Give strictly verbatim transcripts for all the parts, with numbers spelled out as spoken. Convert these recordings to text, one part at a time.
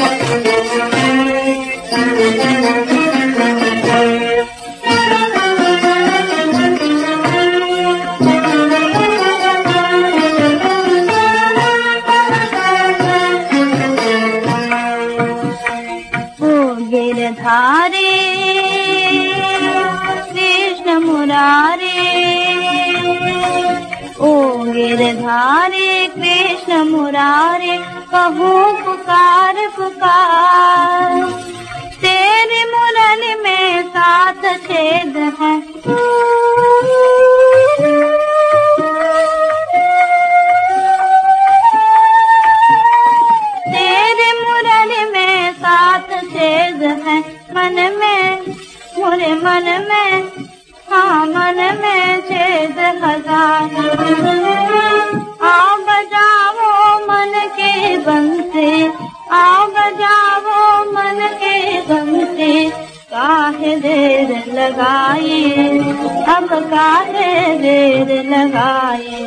गिरधारी कृष्ण मुरारी, ओ गिरधारी कृष्ण मुरारी, कहूँ पुकार पुकार। तेरी मुरली में सात छेद है, तेरी मुरली में सात छेद है। मन में मुरे मन में, हाँ मन में छेद हजार। आओ बजाओ मन के बंसी, आओ बजाओ मन के बंसी। काहे देर लगाई, अब काहे देर लगाई।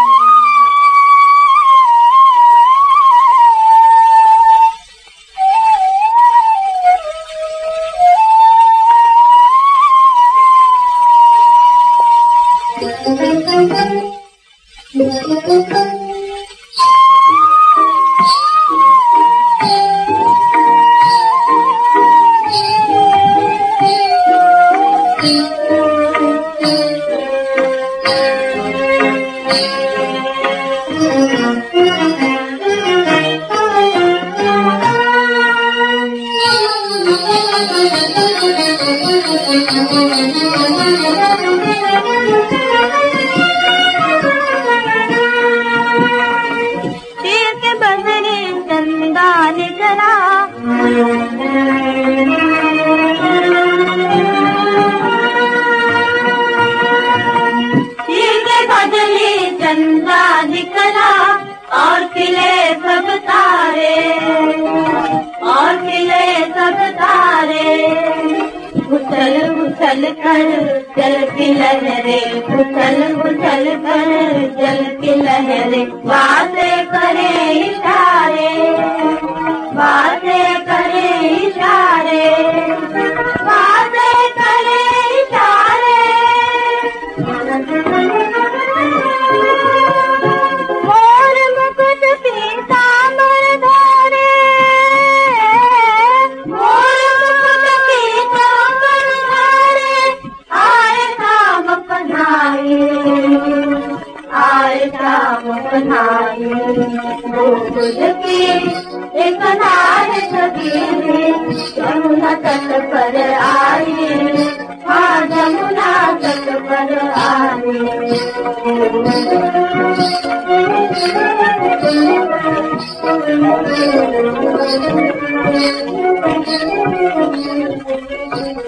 और खिले सब तारे, और खिले सब तारे। उछल उछल कर जल की लहरें, उछल उछल कर जल की लहरें। बातें करे इशारे, बातें करे इशारे, बातें करे इशारे। एक नार छबीली जमुना तट पर आई, हाँ जमुना तट पर आई।